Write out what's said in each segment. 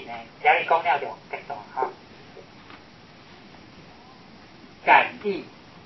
呢，假如讲了就结束哈。感应，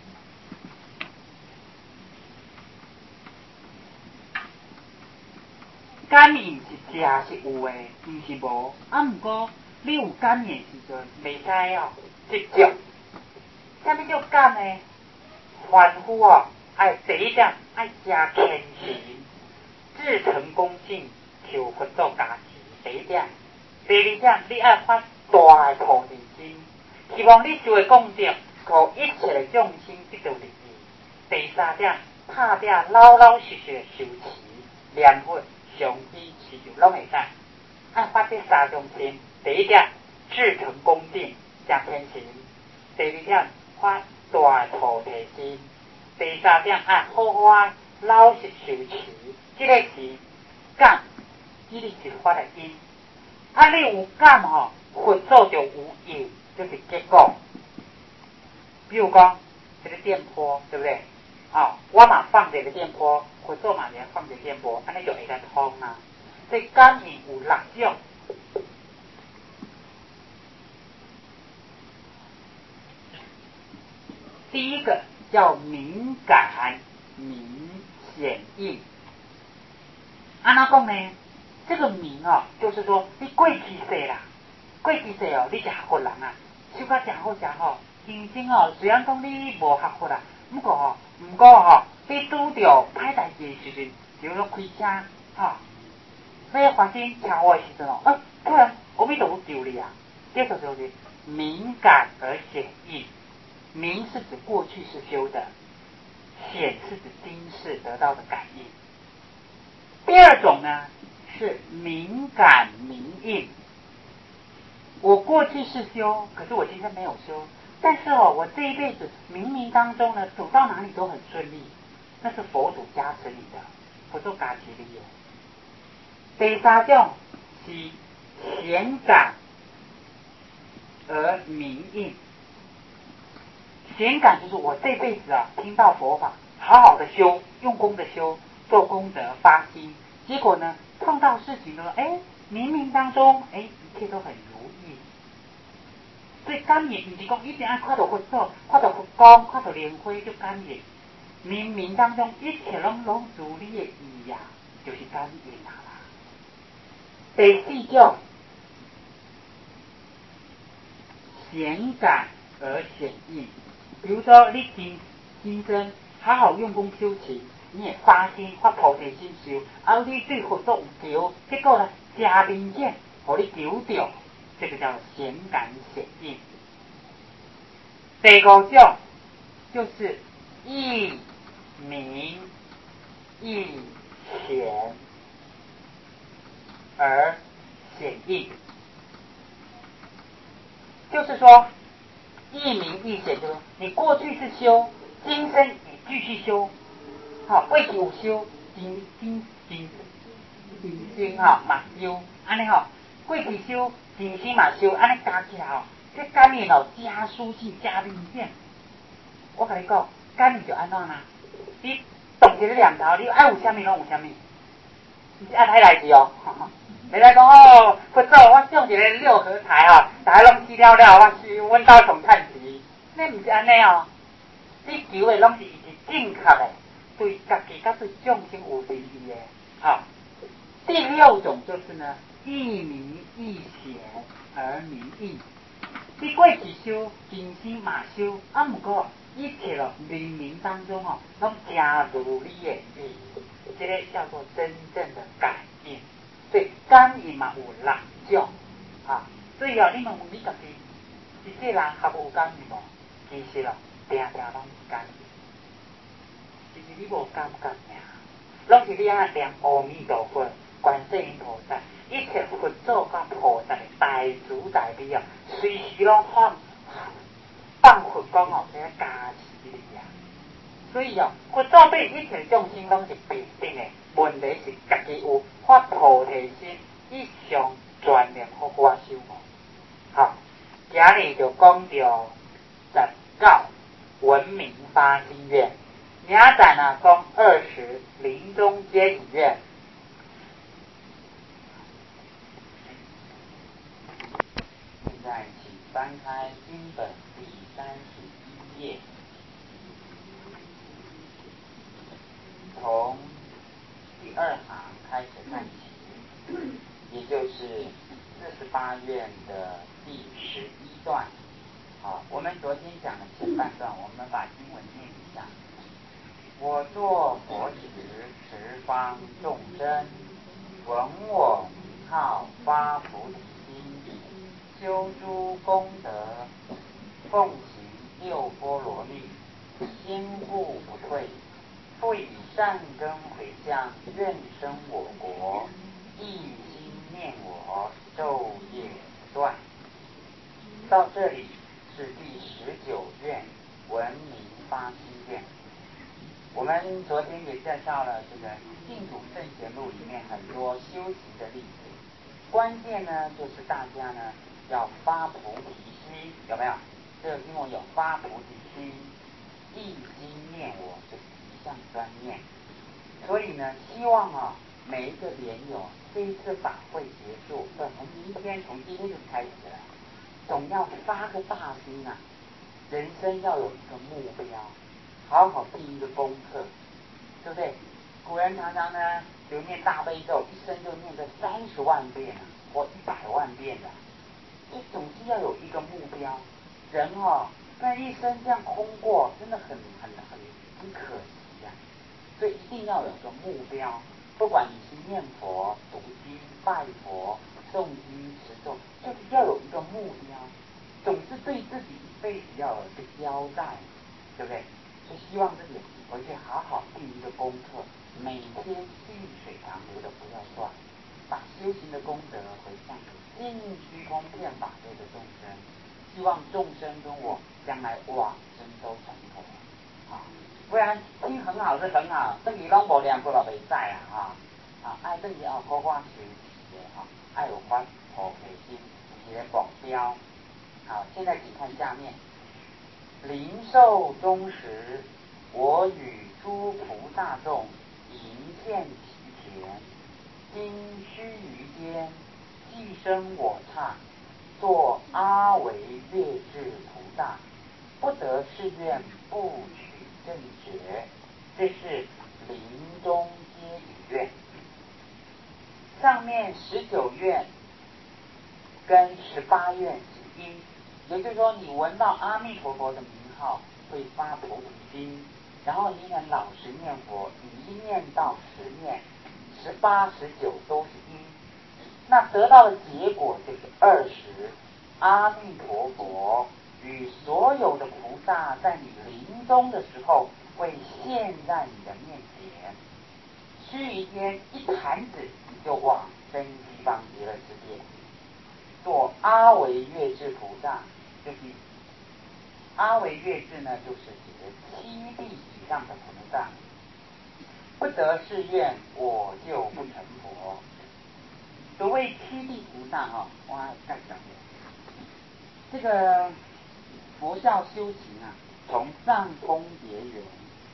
感应是真是有诶，毋是无。啊，毋过你有感应时阵，袂使哦执着。啥物叫感呢？凡夫哦，爱第一点爱加虔诚，至诚恭敬，求佛祖加持。第一点，第二点，你爱发大诶菩提心，希望你就会功德，互一切诶众生得到利益。第三点，拍拼老老实实诶修持，念佛、上机、持咒拢会使。爱发这三种心。第一点，至诚恭敬，加虔诚；第二点，发大菩提心；第三点，爱好好老实修持。这个是感，这个是发的因。啊，你有感吼，佛祖就有应，就是结果。比如讲，这个电波，对不对？我嘛放这个电波，佛祖嘛也放这个电波，安尼就会来通啊。所以感应有六种。第一个叫敏感、明显应。安怎讲呢？这个明就是说你过去世啦，过去世你是学佛人啊，修甲真好真好。今生虽然讲你无学佛啦，不过你拄着歹代志时阵，比如说开车要发生车祸的时阵突然阿弥陀佛救你啊，这就是敏感而显应。明是指过去是修的，显是指今世得到的感应。第二种呢是敏感明应。我过去是修，可是我今天没有修，但是我这一辈子冥冥当中呢，走到哪里都很顺利，那是佛祖加持你的，佛祖加持你的。第三种是显感而明应。显感就是我这辈子听到佛法，好好的修，用功的修，做功德发心，结果呢碰到事情呢，冥冥当中一切都很如意。所以感应不是讲一定要看到佛祖、看到佛光、看到莲花就感应，冥冥当中一切拢如你的意呀，就是感应啦。第四种显感而显应。比如说你今生好好用功修持，你也发心发菩提心修，你对佛祖有求，结果呢真明显，互你求到，这个叫显感显应。第五种就是意明意显而显应，就是说意明意显，就是你过去是修，今生你继续修，过去有修，今生嘛修，安尼过去修，今生嘛修，安尼加起来这感应加殊性加明显。我跟你讲，感应就安怎啦？你动一个念头，你爱有啥物拢有啥物，你是按歹代志袂来讲佛祖，我种一个六合彩大家拢死了了，阮兜从趁钱，那毋是安尼你求的拢是正确的，对家己甲对众生有利益的。第六种就是呢，意明意显而明应。你过去修，今生嘛修，不过一切冥冥当中拢真如你的意，这个叫做真正的感应。所以感应嘛有六种所以你问问你家己，一世人还有感应无？其实定定拢是感应，其实你无感觉尔，拢是你念阿弥陀佛、观世音菩萨，一切佛祖甲菩萨的大慈大悲随时拢放佛光在加持你所以佛祖对一切众生拢是平等的，问题是家己有发菩提心，一向专念好好修今日就讲到19文明发心愿，明仔讲20临终接引愿。 在请翻开经本第31页，从第2行开始看起，也就是48愿的第11段。好，我们昨天讲的前半段，我们把经文念一下。我作佛时，十方众生闻我名号，发菩提心，修诸功德，奉行6波罗蜜，心护不退，不以善根回向，愿生我国，一心念我，昼夜不断。到这里是第19愿，闻名发心愿。我们昨天也介绍了这个净土圣贤录里面很多修行的例子，关键呢就是大家呢要发菩提心，有没有？这个经文有发菩提心，一心念我，就是一向专念。所以呢，希望每一个莲友这一次法会结束，从今天就开始了，总要发个大心啊！人生要有一个目标。好好记一个功课，对不对？古人常常呢就念大悲咒，一生就念个30万遍或100万遍的，所以总是要有一个目标。人那一生这样空过，真的很可惜所以一定要有个目标，不管你是念佛、读经、拜佛、诵经、持咒，就是要有一个目标，总是对自己一辈子要有一个交代，对不对？所以希望自己回去好好记一个功课，每天细水长流的不要断，把修行的功德回向给尽虚空遍法界的众生，希望众生跟我将来往生都成佛不然听很好是很好，等于拢无念过了袂使爱等于好好学习的爱有发菩提心，一个目标。好，现在请看下面。临寿终时，我与诸菩萨众迎现其田，今须臾间，即生我刹，作阿惟越致菩萨，不得誓愿，不取正觉。这是临终皆语愿。上面19愿跟18愿是因，也就是说，你闻到阿弥陀佛的名号，会发菩提心，然后你很老实念佛，1念到10念，18、19都是因。那得到的结果就是20，阿弥陀佛与所有的菩萨在你临终的时候会现在你的面前，须臾间一弹指，你就往生西方极乐世界，做阿惟越致菩萨。就是阿惟越致呢，就是指7地以上的菩萨，不得誓愿，我就不成佛。所谓7地菩萨我再讲这个佛教修行从上空结缘。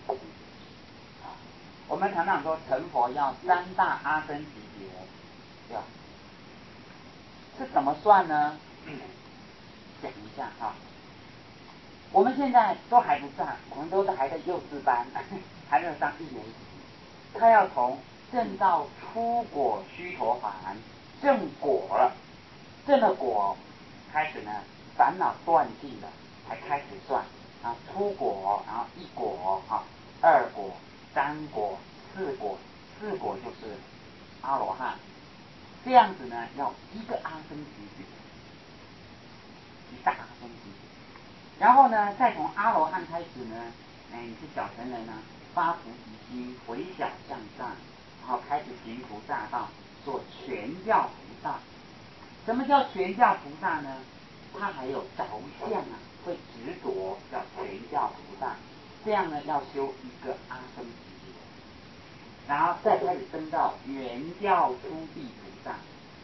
我们常常说成佛要3大阿僧祇劫，对吧？是怎么算呢？讲一下我们现在都还不上，我们都还在幼稚班，还没有上1年级。他要从证到出果须陀洹，证果了，证了果，开始呢烦恼断尽了，才开始算出果，然后1果2果、3果、4果，4果就是阿罗汉。这样子呢，要1个阿僧祇劫，一大阿僧祇劫。然后呢，再从阿罗汉开始呢，你是小乘人发菩提心，回小向上，然后开始行菩萨道，做全教菩萨。什么叫全教菩萨呢？他还有着相会执着，叫全教菩萨。这样呢，要修1个阿僧祇劫，然后再开始升到原教初地菩萨。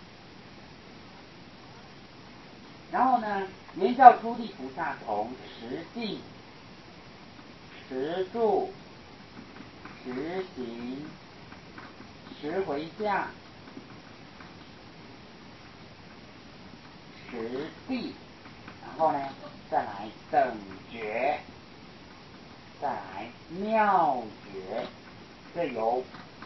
然后呢，原教初地菩萨从持定、持住、持行、持回向、持地后呢，再来等觉，再来妙觉，这有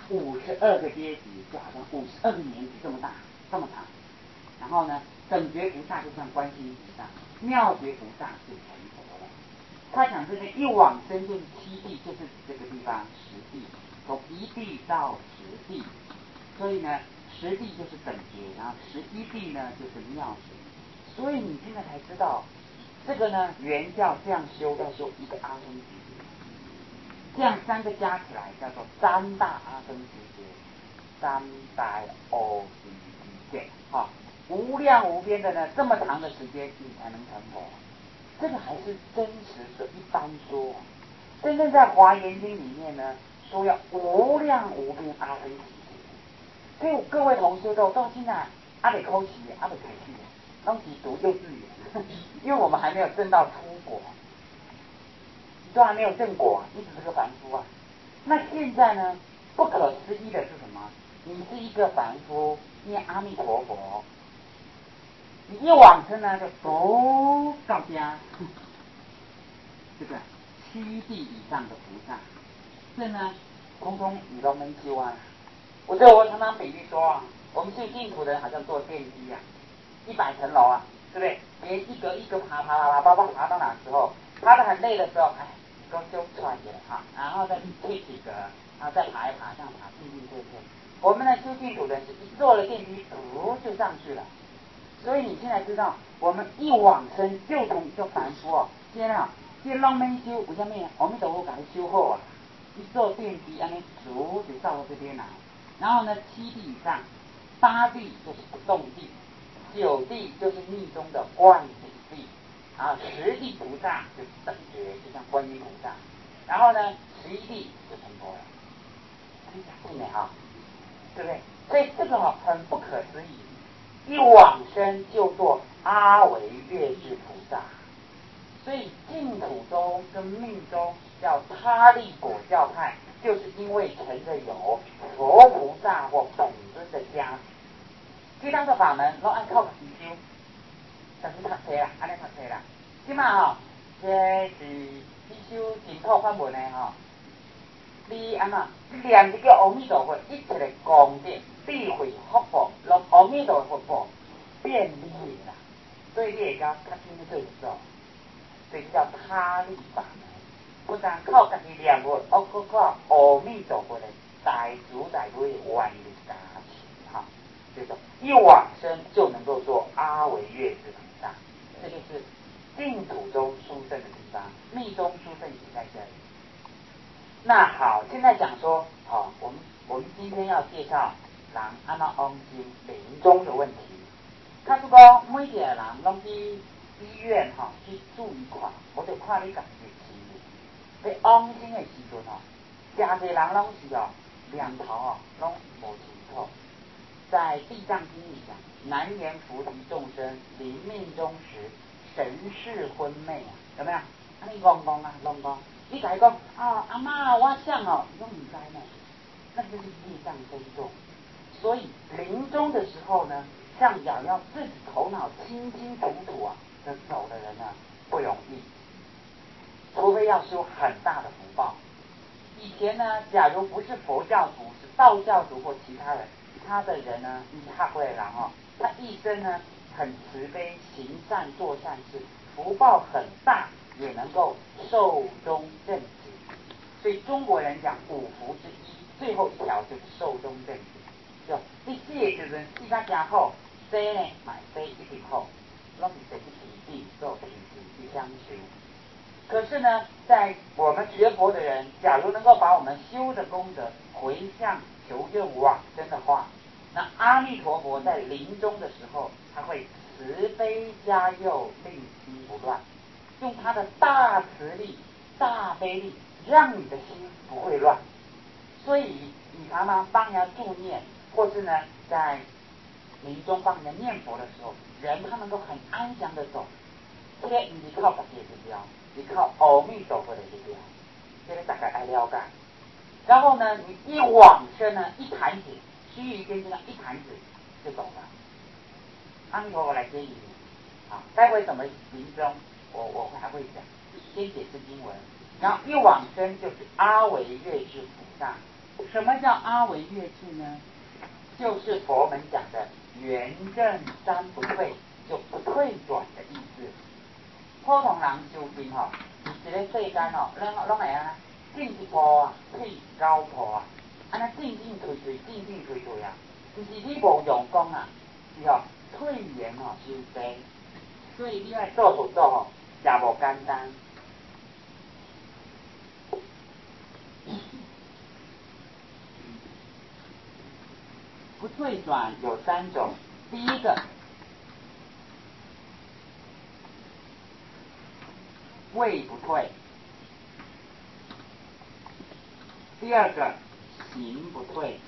52个阶级，就好像52个年级这么大，这么长。然后呢，等觉菩萨就算观世音菩萨，妙觉菩萨就成佛了。他讲这个一往生就是7地，就是这个地方10地，从1地到10地，所以呢，10地就是等觉，然后11地呢就是妙觉。所以你现在才知道，这个呢原教这样修要修一个阿僧祇劫，这样3个加起来叫做3大阿僧祇劫，3大阿僧祇劫，哈，无量无边的呢，这么长的时间你才能成佛。这个还是真实的一般说，真正在华严经里面呢，说要无量无边阿僧祇劫。所以各位同修到现在阿北抠起阿北开去，当时读幼稚园，因为我们还没有证到出国，都还没有证果，一直是个凡夫啊。那现在呢，不可思议的是什么？你是一个凡夫，念阿弥陀佛。你一往生呢，就到家，这个7地以上的菩萨，这呢，通通你都没修啊。我常常比喻说啊，我们修净土的人好像坐电梯啊，100层楼啊，对不对？别一格一格爬爬到哪时候，爬得很累的时候，哎，都修出来了哈，然后再退几格，然后再爬一爬，这样爬进退。我们呢修净土的人是一坐了电梯，就上去了。所以你现在知道，我们一往生就从一个凡夫哦，先拢没修，为什么？阿弥陀佛给他修好啊，一坐电梯安尼就到了这边来。然后呢，7地以上，8地就是不动地，9地就是密宗的观景地，啊，10地菩萨就是等觉，就像观音菩萨。然后呢，11地就成佛了，很讲定的哈，对不对？所以这个很不可思议。一往生就做阿惟越致菩萨，所以净土宗跟密宗叫他力果教派，就是因为承着有佛菩萨或本尊的加持。其他的法门都按靠自己修，但是读册啦，安尼读册啦。即嘛这是你修净土法门的你安怎？你念一个阿弥陀佛，一切的功德、智慧、福报，让阿弥陀佛报变你的啦。所以你会较轻的做做，所以叫他力法门。不但靠家己念佛，还靠阿弥陀佛的大慈大悲的愿力加持哈。这种一往生就能够做阿惟越致菩萨，这就是净土中殊胜的地方。密宗殊胜也在这里。那好，现在讲说，我们今天要介绍人安怎往生临终的问题。他是讲每一个人拢去医院去注意看，我就看你家己的经历。你往生的时阵真侪人拢是念头拢无清楚。在《地藏经》里讲，难言菩提众生临命终时，神识昏昧有没有？安尼戆啊，你甲伊讲阿嬷我想你都唔知呢，那就是业障深重。所以临终的时候呢，像瑶瑶自己头脑清清楚楚的走的人呢，不容易，除非要修很大的福报。以前呢，假如不是佛教徒，是道教徒或其他人，他的人呢，他会人他一生呢很慈悲，行善做善事，福报很大，也能够寿终正寝。所以中国人讲5福之一，最后一条就是寿终正寝。就你死的时阵死甲真好，生呢嘛生一定好，拢是神奇地做奇迹一相修。可是呢，在我们学佛的人，假如能够把我们修的功德回向求愿往生的话，那阿弥陀佛在临终的时候，他会慈悲加佑，令心不乱，用他的大慈力、大悲力，让你的心不会乱。所以你常常帮人家助念，或是呢在临终帮人家念佛的时候，人他能够很安详的走。这个不是靠自己的力量，是靠阿弥陀佛的力量，这个大概爱了解。然后呢，你一往生呢，一弹指，须臾间这样一弹指就走了。阿弥陀佛来接引你， 好，待会怎么临终，我还会讲。先解释经文，然后一往生就是阿惟越致菩萨。什么叫阿惟越致呢？就是佛门讲的圆正三不退，就不退转的意思。普通人修行吼，一个世间吼，拢会啊，进一步啊，退九步啊，安尼进退啊，就是你无用功啊，是吼退缘吼修济，所以你爱做佛做吼，也无简单。不退转有3种，第一个位不退，第二个行不退，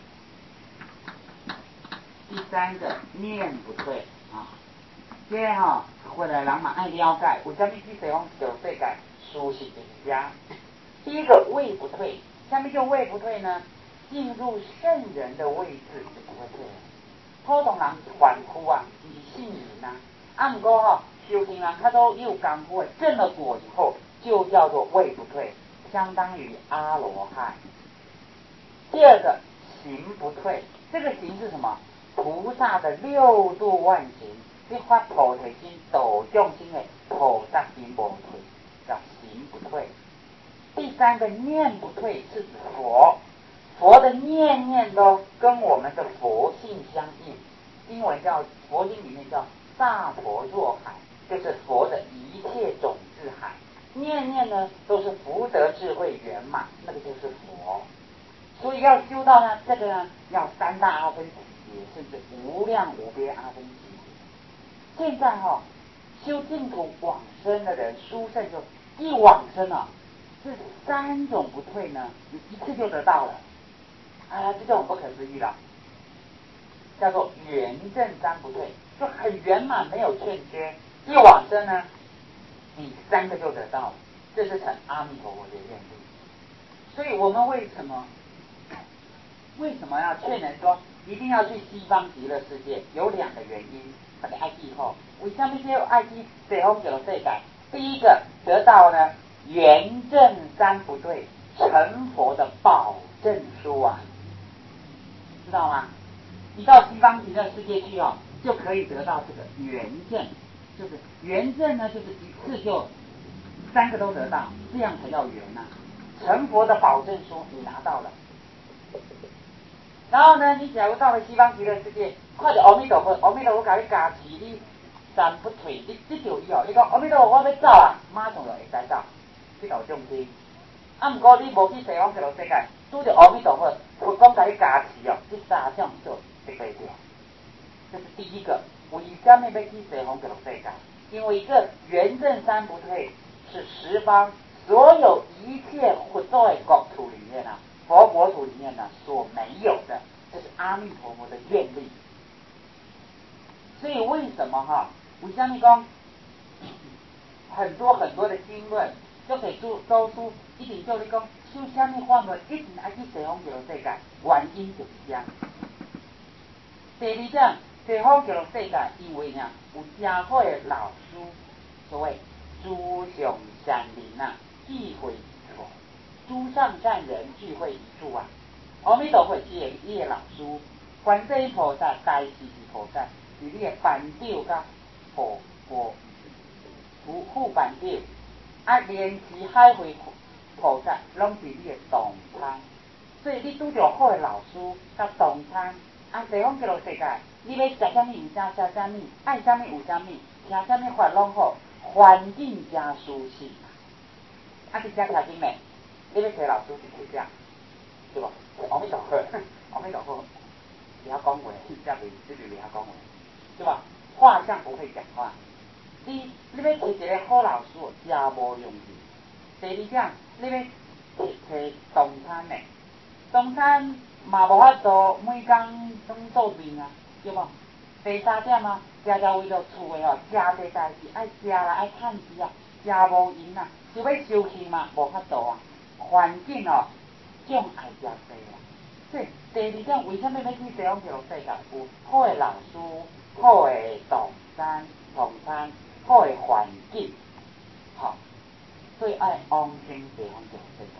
第三个念不退啊。这吼，过来人嘛爱了解，为什么去西方叫世界舒适就是这。第一个位不退，什么叫位不退呢？进入圣人的位置就不会退了。普通人凡夫啊，是信人啊，不过吼，修行人他都有功夫，证了果以后，就叫做位不退，相当于阿罗汉。第二个行不退，这个行是什么？菩萨的6度万行，你发菩提心、度众生的菩萨心不退，叫行不退。第三个念不退是指佛的念念都跟我们的佛性相应。英文叫佛经里面叫大佛若海，就是佛的一切种子海，念念呢都是福德智慧圆满，那个就是佛。所以要修到呢，这个呢要3大阿分集结，甚至无量无边阿分集结。现在修净土往生的人，殊胜就一往生啊，这3种不退呢，你一次就得到了，这就很不可思议了，叫做圆正3不退，就很圆满，没有欠缺。一往生呢，你3个就得到了，这是成阿弥陀佛的愿力。所以我们为什么要劝人说一定要去西方极乐世界？有2个原因，大家爱记吼。为什么要爱去西方极乐世界？第一个得到呢圆正3不退成佛的保证书啊，知道吗？你到西方极乐世界去就可以得到这个圆正，就是圆正呢，就是一次就3个都得到，这样才叫圆啊。成佛的保证书你拿到了。然后呢，你假如到了西方极乐世界，看着阿弥陀佛，阿弥陀佛给你加持，你3不退，你这就以后，你讲阿弥陀佛，我要走啊，马上就会使走，去度众生。不过你无去西方极乐世界，拄着阿弥陀佛，佛光给你加持这3项就得不掉。这是第一个，为什么要去西方极乐世界？因为这圆正3不退是十方所有一切佛在国土里面啊。佛国土里面呢所没有的，这是阿弥陀佛的愿力。所以为什么为什么讲很多的经论都可以周书一定叫你讲修什么法门一定要去西方极乐世界，原因就是这样。第二点，西方极乐世界因为呢有真好的老师，所谓诸上善人聚会一处，诸上善人聚会一处啊。阿弥陀佛是你的老师，观世音菩萨、大势至菩萨是你的班长甲副班长，莲池海会菩萨拢是你的同参。所以你拄着好的老师甲同参，西方极乐世界，你要食啥物有啥食啥物，爱啥物有啥物，听啥物法拢好，环境真舒适。是真听经嘞，你要找老师是这样，对吧？阿弥陀佛，阿弥陀佛，不要讲话，这边不要讲话，对吧？画像不会讲话。你要找一个好老师，真无容易。第二点，你要找同参的，同参嘛无法度每工拢做面啊，对不？第三点常常为了厝的家庭代志爱食啦，爱趁钱啊，食无闲啊，想要休息嘛，无法度啊。环境障碍真多啊。所以第二点，为什么要去西方极乐世界？有好的老师，好的道， 餐、同餐好的环境，好，所以爱往生西方极乐世界。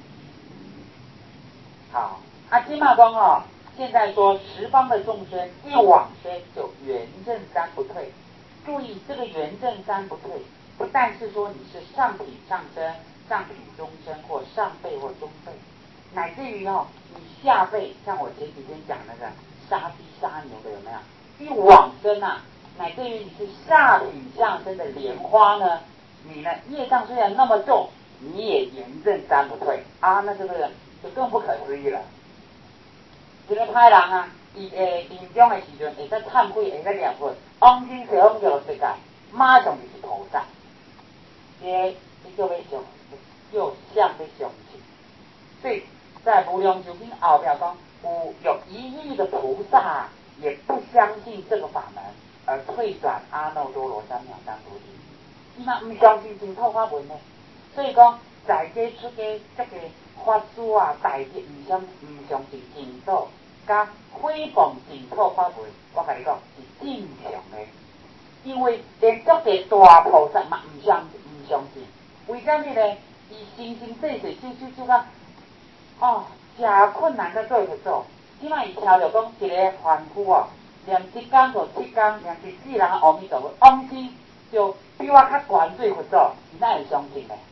好，即马讲哦，现在说十方的众生一往生就圆正三不退。注意这个圆正三不退，不但是说你是上品上生、上品中生或上辈或中辈，乃至于你下辈，像我前几天讲那个杀鸡杀牛的有没有？一往生啊，乃至于你是下品上生的莲花呢，你呢业障虽然那么重，你也圆正三不退啊，那这个就更不可思议了。一个歹人啊，伊临终的时阵会使忏悔，会使念佛，往生西方极乐世界，马上就是菩萨。你叫要上，叫相要上去。所以在无量寿经后边讲，有1亿的菩萨也不相信这个法门，而退转阿耨多罗三藐三菩提。伊嘛唔相信净土法门呢，所以讲在家出家这个法师啊，大吉唔相信净土，甲诽谤净土法门，我甲你讲是正常的，因为连足个大菩萨嘛唔相信，为什么呢？伊生生世世修到真困难才做佛祖。即摆伊听着讲一个凡夫念1天就7天，念14人阿弥陀佛，往生就比我较悬做佛祖，伊哪会相信呢？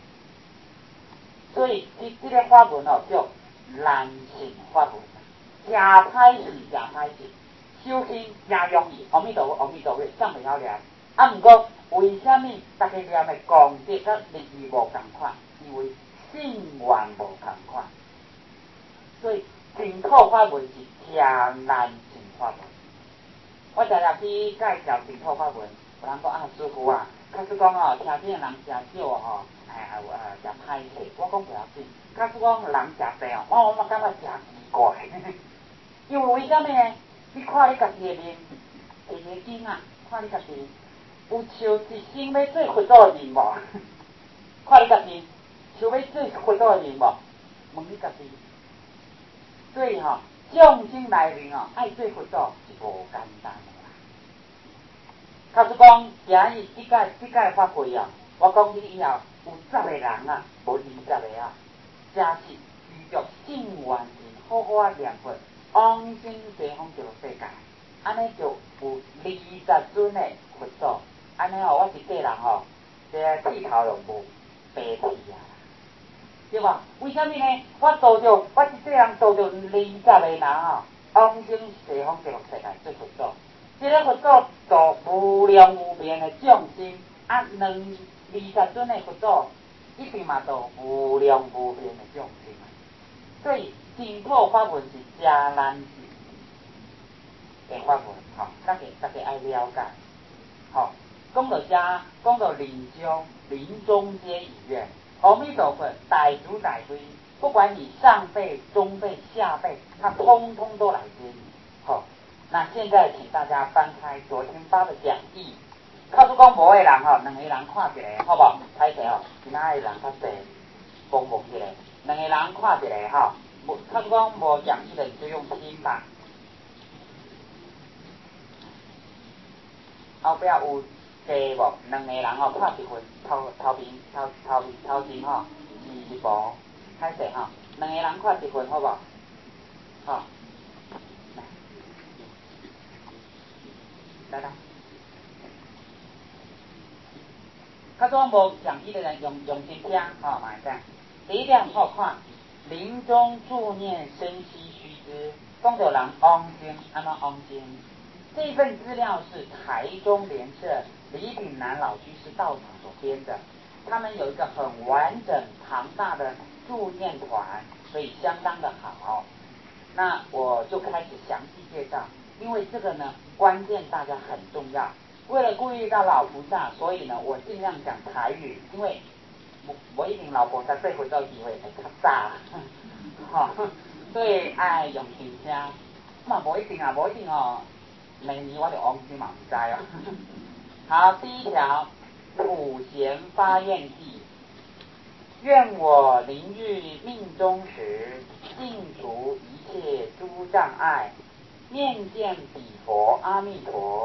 所以这个法门叫难信法门，真歹信，真歹信。修行真容易，阿弥陀佛，阿弥陀佛，上袂晓念。毋过为什么大家念的功德甲利益无共款？因为信愿无共款。所以净土法门是真难信法门。我常常去介绍净土法门，有人讲师父啊，假使讲听听的人真少真歹势。我讲不要紧，假使讲人真济我嘛感觉真奇怪。因为为什么呢？你看你家己的面，一个经啊，看你家己有像一心要做佛祖的人无？看你家己想要做佛祖的人无？问你家己。所以众生内面爱做佛祖是无简单的啦。假使讲今日这届法会我讲你以后有10个人无20个假是依着信愿心好好念佛，往生西方极乐世界，安尼就有20尊的佛祖。安尼我一个人这个剃头就无白剃对吧？为什么呢？我度着我一个人度着20个人往生西方极乐世界做佛祖。这个佛祖度无量无边的众生，20尊的佛祖一定嘛度无量无边的众生。所以净土法门是真难信的法门，大家爱了解。讲到临终皆已愿，阿弥陀佛逮主逮归，不管你上辈、中辈、下辈，他通通都来接你。那现在请大家翻开昨天发的讲义，假使讲无个人2个人看一个，好不好？歹势其他的人较济，帮忙一个，2个人看一个假使讲无讲义的，你就用听吧。后壁有加无？2个人看一份，头前是无，歹势2个人看一份，好不好？来。假装无讲义的人用心听马上。第一点看临终助念深悉须知，讲到人往生安怎往生。这份资料是台中联社李炳南老居士道场所编的，他们有一个很完整庞大的助念团，所以相当的好。那我就开始详细介绍，因为这个呢关键大家很重要。为了顾虑到老菩萨，所以呢我尽量讲台语，因为我一定老菩萨对佛祖机会会较早所以爱用心听。嘛无一定明年我就往生嘛，唔知好，第一条，普贤发愿记，愿我临日命终时，尽除一切诸障碍，面见彼佛阿弥陀，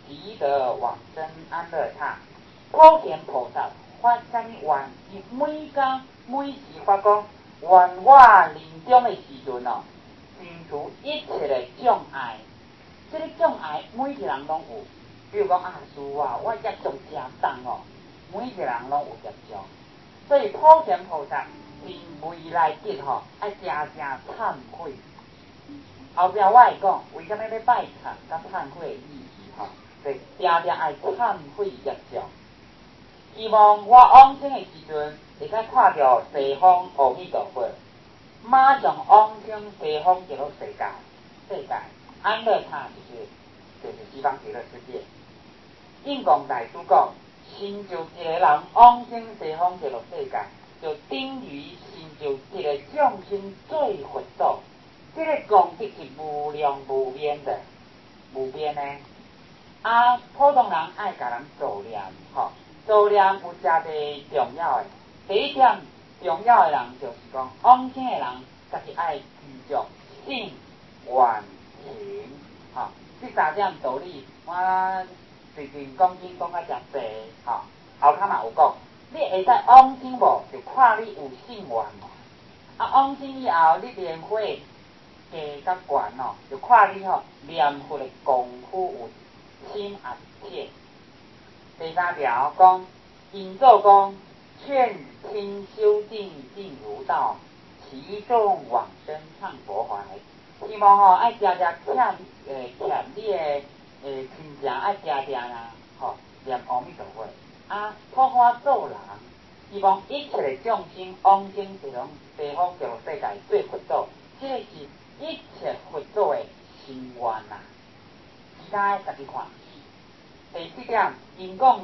即得往生安乐刹。普贤菩萨发啥物愿？伊每工每时发讲，愿我临终的时阵哦，清除一切的障碍。这个障碍每一个人拢有，比如讲师父啊，我业障真重哦，每一个人拢有业障，所以普贤菩萨因未来吉吼，爱常常忏悔。后壁我会讲，为什么要拜忏甲忏悔的意义吼？就是常常爱忏悔业障。希望我往生的时阵，会使看到西方阿弥陀佛，马上往生西方极乐世界，安乐刹就是西方极乐世界。印光大师讲，成就一个人往生西方极乐世界，就等于成就一个众生做佛祖。这个功德是无量无边的，无边的。普通人爱甲人做念，吼。做念有真侪重要的，第一点重要的人就是讲，往生的人，家己爱具足信、愿、行，吼，这三点道理，我最近讲经讲较诚济，吼，后骹嘛有讲，你会使往生无，就看你有信愿无。往生以后，你念佛加较悬哦，就看你念佛的功夫有深还是浅。第三条讲，引奏讲，劝亲修净净如道，其众往生唱佛怀。希望爱常常欠你的亲情爱常常啊，念阿弥陀佛，好好做人。希望一切的众生往生西方极乐世界做佛祖，这个是一切佛祖的心愿啊。其他的家己看。第四点，印光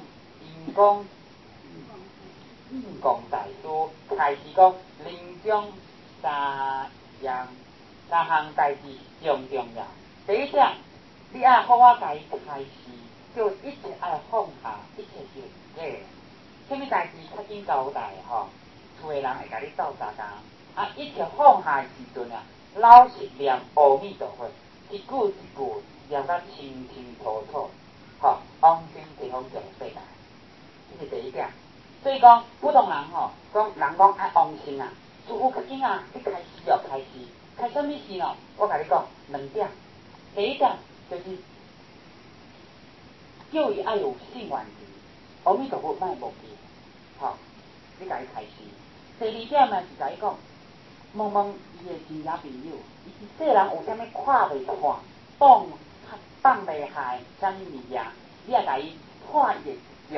大师开始讲，临终三项代志上重要。第一点，你爱好好家己开示，就一切爱放下，一切是假的。什么代志较紧交代吼？厝的人会甲你斗相共，一切放下的时阵啊，老实念阿弥陀佛，一句一句念甲清清楚楚，往生西方极乐世界，这是第一点。所以讲，普通人人讲爱往生啊，就有较紧啊，你开始哦，开什么事呢？我甲你讲两点。第一点就是叫伊爱有信愿力，阿弥陀佛莫忘记，你甲伊开始。第二点呢是甲伊讲，问问伊的亲戚朋友，伊一世人有啥物看袂看，放袂下啥物物件，你也甲伊看伊的执着。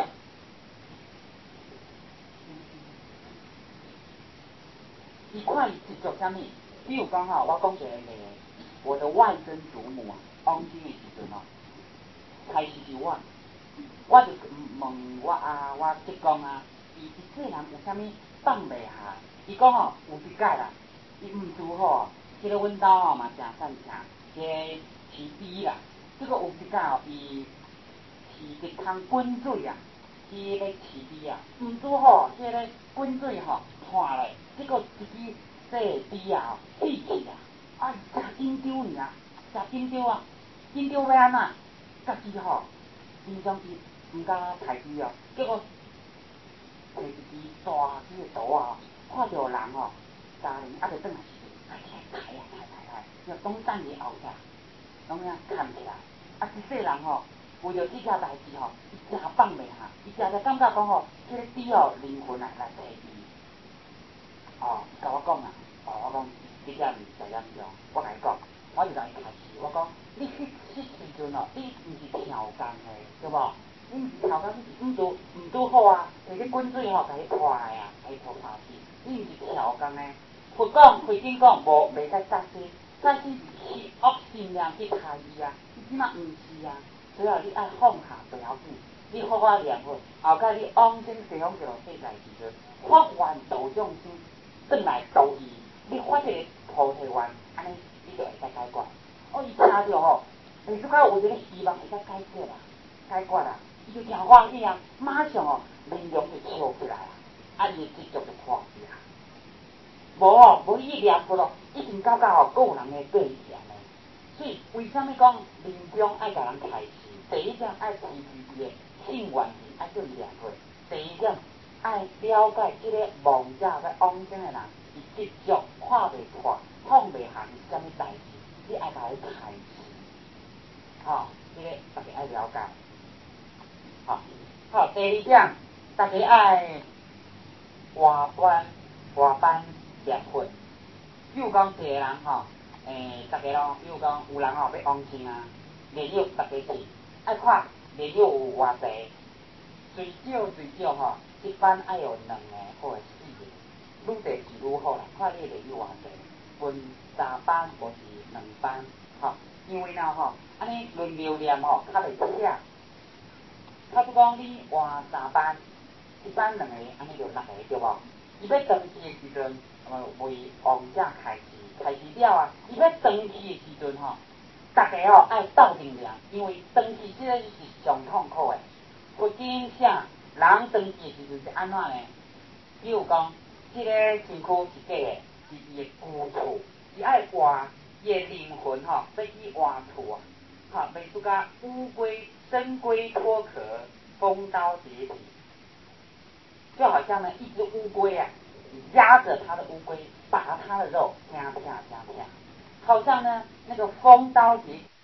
伊看伊执着啥物？比如讲我讲一个例，我的外曾祖母往生的时阵开始是我就问我叔公伊一世人有啥物放袂下？伊讲有一届啦，伊毋拄好迄个阮兜嘛诚善诚，迄个饲猪啦，结果有一届伊饲一桶滚水啊，伊要饲猪啊，毋拄好迄个滚水断咧，结果一支细猪死去啊，食紧张尔，食紧张啊，紧张要安怎？家己平常时毋敢杀猪哦，结果摕一支大支的刀看到人家人就转来时，开，要拢等伊后壁，拢遐牵起来。一世人为着这件代志伊真放袂下，伊常常感觉讲迄个猪灵魂来找伊。伊甲我讲我讲这点实严重，我甲伊讲，我就甲伊开始，我讲你迄时阵你毋是跳工的，对无？你毋是跳工，你是毋拄好摕去滚水甲伊破来甲伊破死。你毋是跳工的。佛讲，佛经讲，无袂使杀生，杀生是去恶心念去杀伊你即马毋是所以你爱放下不要紧，你好好念佛，后盖你往生西方极乐世界时阵，发愿度众生，转来度伊，你发一个菩提愿，安尼你就会使解决。伊听着下即摆有一个希望会使解决伊就诚欢喜马上面容就笑起来伊的执着就破去无伊念佛一定到有人会对伊安尼。所以为什么讲临终爱甲人开示？ 第一点爱提取的性原理爱更了解，第二点爱了解这个妄者在往生的人，伊执着看袂破，放袂下是啥物代志，你爱甲伊开示，这个大家爱了解，好，第二点，大家爱活班念佛，比如讲一个人大家咯，比如讲有人要往生啊，年幼大家去，爱看年幼有偌济，最少一班爱有2个或者4个，愈侪是愈好啦，看你年幼偌济，分3班或是2班，因为安尼轮流念较袂扯。比如讲你换3班，一班2个，安尼就6个对无？伊要登记的时阵，为王者开始了啊！伊要登记的时阵大家爱斗阵念，因为登记这个是上痛苦的。佛经啥人登记的时阵是安怎呢？比如讲，这个身躯是假的，是伊的居处，伊爱换伊的灵魂要去换厝啊！袂输甲乌龟生龟脱壳，风刀解体。就好像呢，一只乌龟啊，压着它的乌龟，拔它的肉，啪啪啪啪，好像呢那个风刀解体。